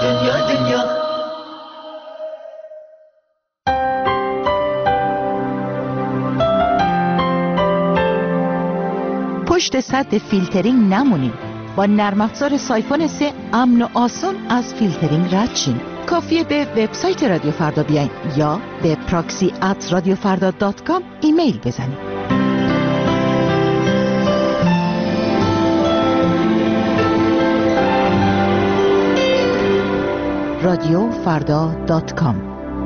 پشت سد فیلترینگ نمونید. با نرم افزار سایفون 3 امن و آسان از فیلترینگ رد شین. کافیه به وبسایت رادیو فردا بیاین یا به proxy@radiofarda.com ایمیل بزنید. radiofarda.com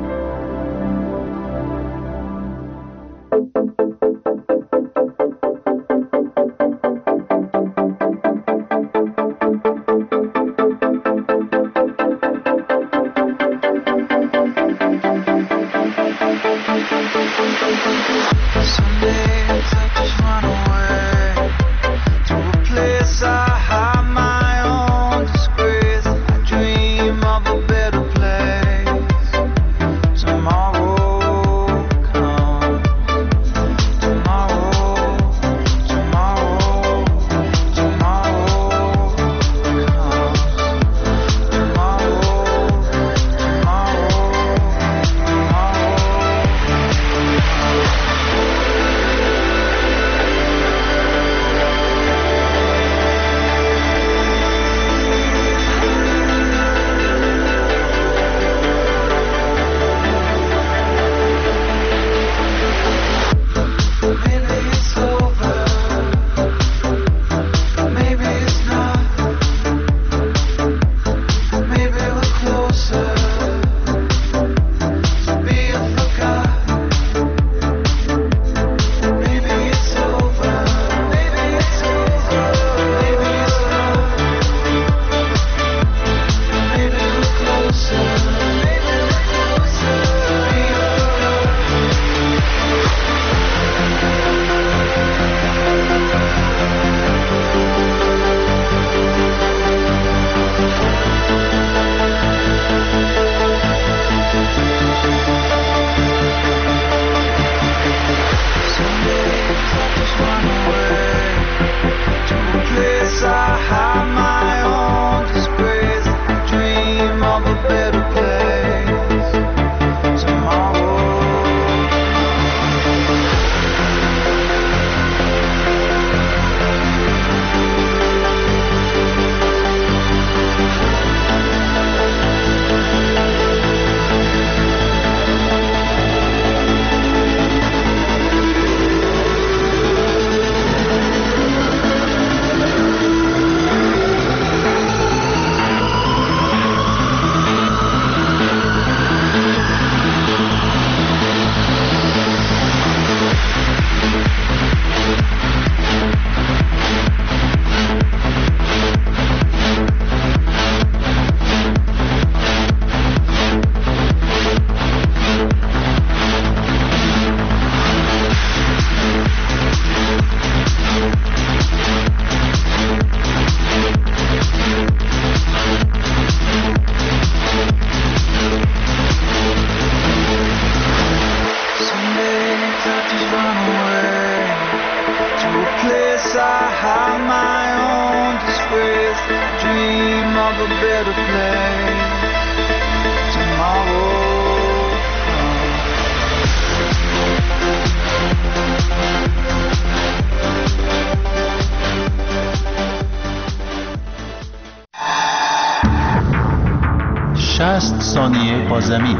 ثانیه با زمین.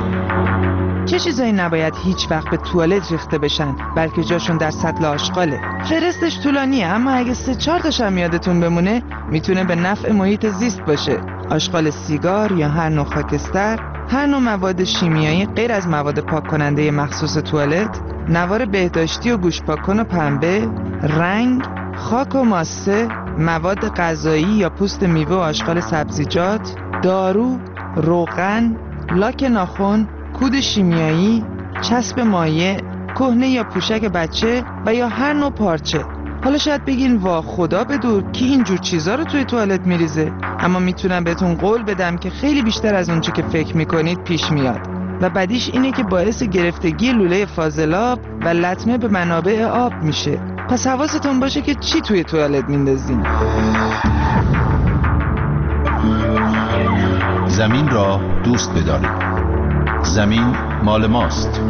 چه چیزایی نباید هیچ وقت به توالت ریخته بشن بلکه جاشون در سطل آشغاله؟ فهرستش طولانیه، اما اگه 3-4 تاش هم یادتون بمونه میتونه به نفع محیط زیست باشه. آشغال سیگار یا هر نوع خاکستر، هر نوع مواد شیمیایی غیر از مواد پاک کننده مخصوص توالت، نوار بهداشتی و گوش پاک‌کن و پنبه، رنگ، خاک و ماسه، مواد غذایی یا پوست میوه و آشغال سبزیجات، دارو، روغن، لاک ناخن، کود شیمیایی، چسب مایع، کهنه یا پوشک بچه و یا هر نوع پارچه. حالا شاید بگین وا خدا بدور کی اینجور چیزا رو توی توالت میریزه، اما میتونم بهتون قول بدم که خیلی بیشتر از اونچه که فکر میکنید پیش میاد و بعدیش اینه که باعث گرفتگی لوله فاضلاب و لطمه به منابع آب میشه. پس حواستون باشه که چی توی توالت میندازین. زمین را دوست بدارید. زمین مال ماست.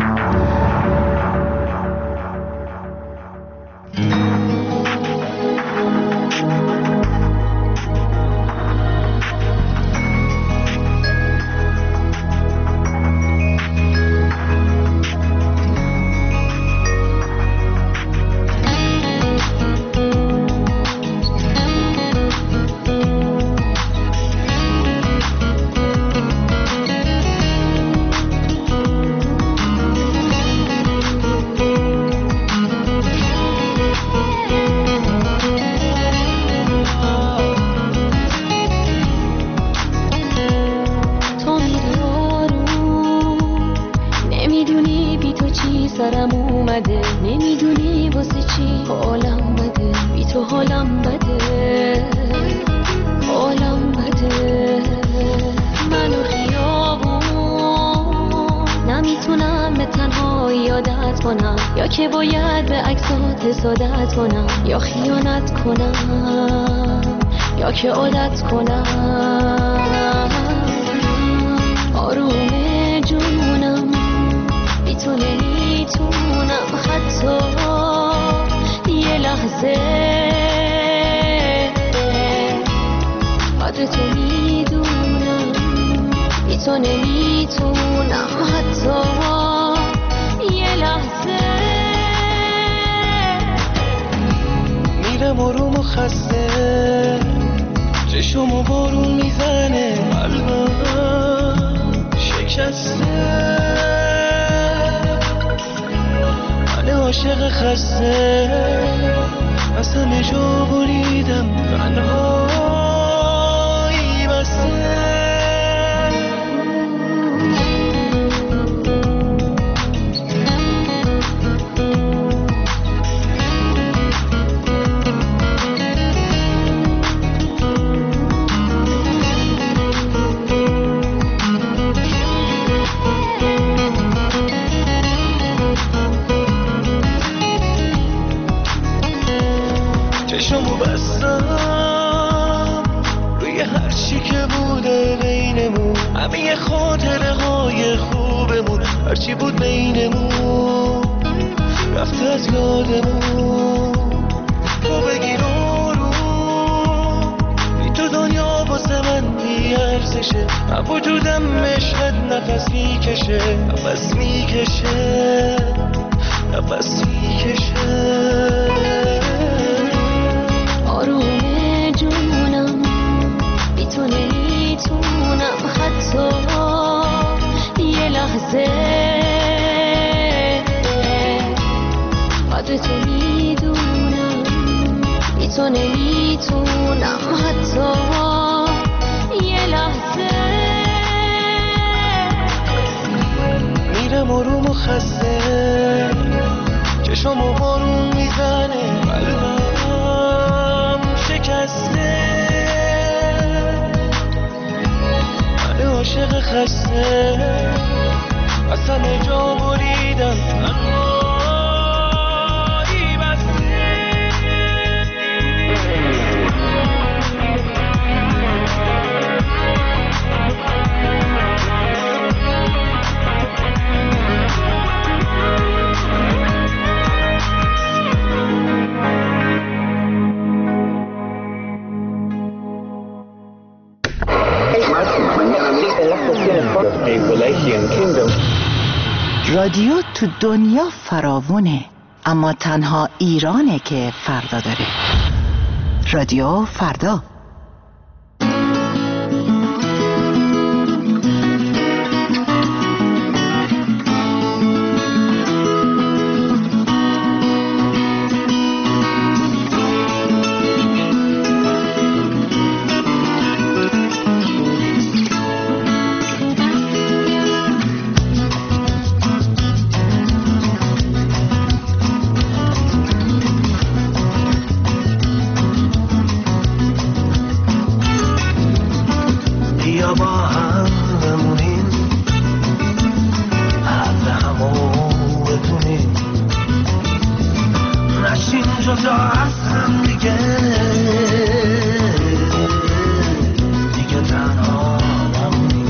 سرم اومده، نمیدونی واسه چی حالم بده، بی تو حالم بده، حالم بده. منو خیابون نمیتونم به تنهایی عادت کنم، یا که باید به عکسات حسادت کنم، یا خیانت کنم، یا که عادت کنم. آروم جونم بی تو نمیتونم حتی یه لحظه، قدر تو میدونم، بی تو نمیتونم حتی یه لحظه. میرم آروم و خسته، چشمو بارون میزنه، قلبم شکسته، من عاشق خسته، از همه جا بریدم، تنهایی بسته. چشمو بستم روی هر چی که بوده بینمون، همه خاطره های خوبمون، هرچی بود بینمون رفته از یادمون. تو بگیر آروم، بی تو دنیا واسه من بی ارزشه، من وجودم مشهد نفس میکشه، نفس میکشه، نفس میکشه. آروم جونم بی تو نمیتونم حتی یه لحظه، قدر تو میدونم، بی تو نمیتونم حتی یه لحظه. میرم آروم و خسته، چشمو بارون میزنه، قلبم شکسته، من عاشق خسته، از همه جا بریدم، تنهایی بسته. رادیو تو دنیا فراوونه، اما تنها ایرانه که فردا داره. رادیو فردا. دیگه تنها نمونیم.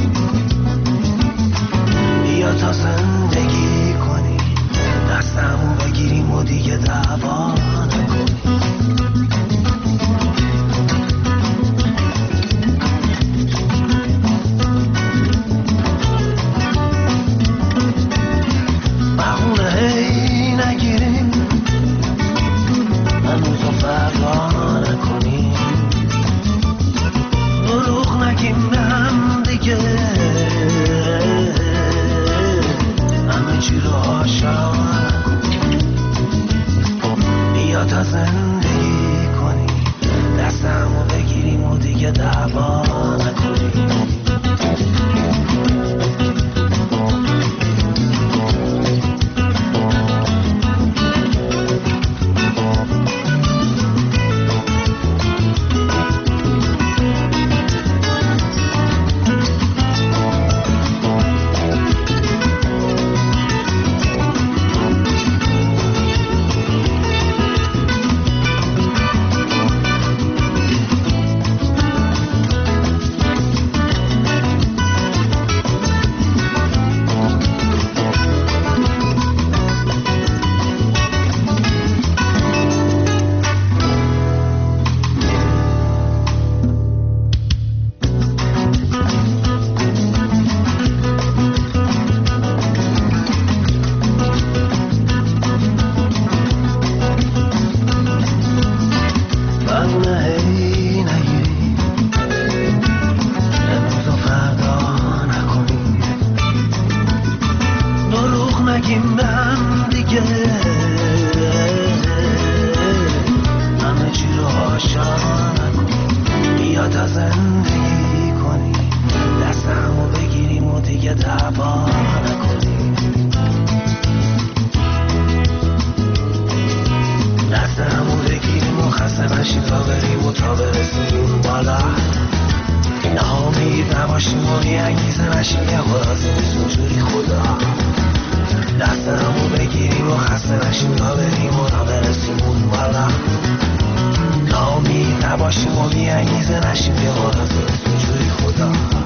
نباشیم و بی انگیزه نشیم یه خلاصه نیست اونجوری خدا دست همو بگیریم و خسته نشیم تا بریم و تا برسیم اون بالا ناامید نباشیم و بی انگیزه نشیم یه خلاصه نیست اونجوری خدا